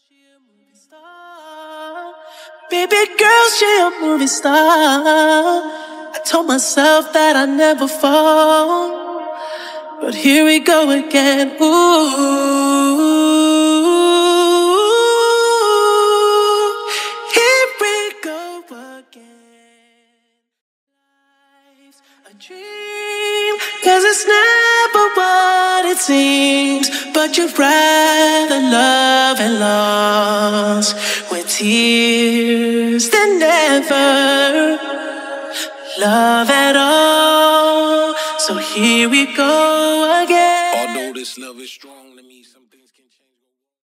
Baby girl, she a movie star. I told myself that I'd never fall, but here we go again. Ooh, here we go again. Life's a dream, 'cause it's never what it seems. But you'd rather love and lost with tears than never love at all. So here we go again. Although this love is strong.